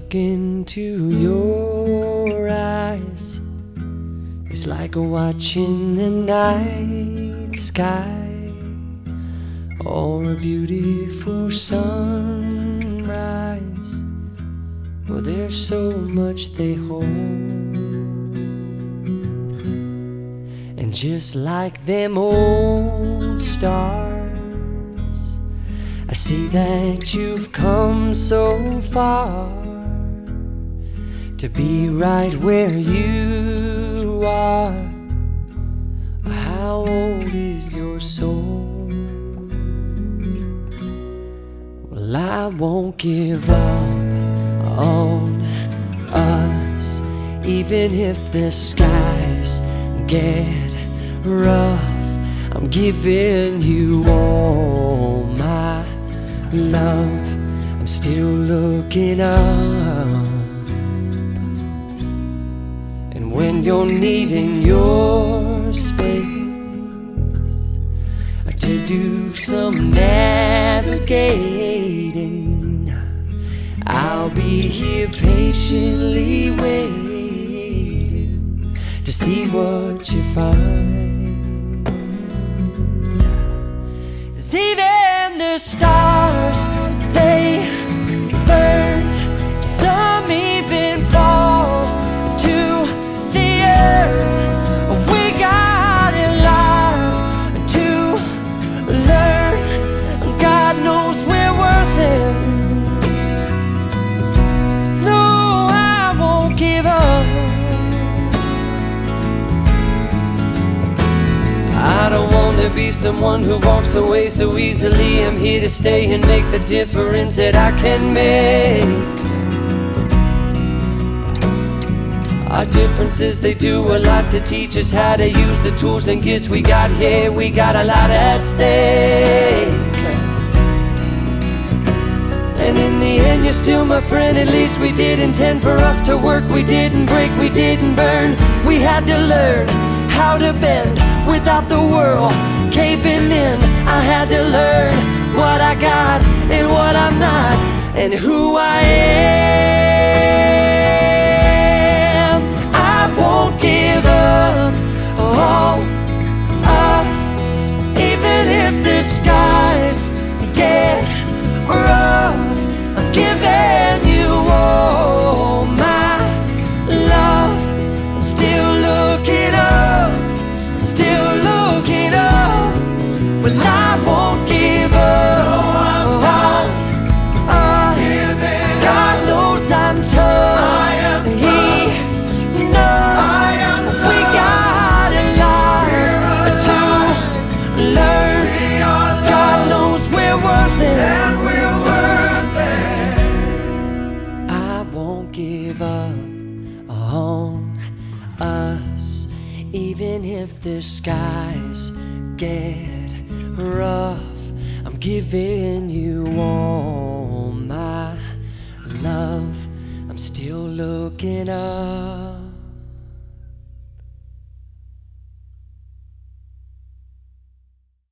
look into your eyes, it's like watching the night sky or a beautiful sunrise. Oh, there's so much they hold, and just like them old stars, I see that you've come so far to be right where you are. How old is your soul? Well, I won't give up on us, even if the skies get rough. I'm giving you all my love. I'm still looking up, and when you're needing your space to do some navigating, I'll be here patiently waiting to see what you find. 'Cause even the stars, they burn, some even fall to the earth. We got a lot to learn. God knows we're worth it. No, I won't give up. I don't want to be someone who walks away so easily. I'm here to stay and make the difference that I can make. Our differences, they do a lot to teach us how to use the tools and gifts we got here. We got a lot at stake, and in the end you're still my friend. At least we did intend for us to work. We didn't break, we didn't burn. We had to learn how to bend without the world caving in. I had to learn what I got and what I'm not, and who I am. I won't give up on us, even if the skies get rough. I'm giving you all my love. I'm still looking up, I'm still looking up. Well, I won't give up on us. God knows I'm tough. He knows we got a lot to learn. God knows we're worth it. I won't give up on us, even if the skies get rough. I'm giving you all my love. I'm still looking up.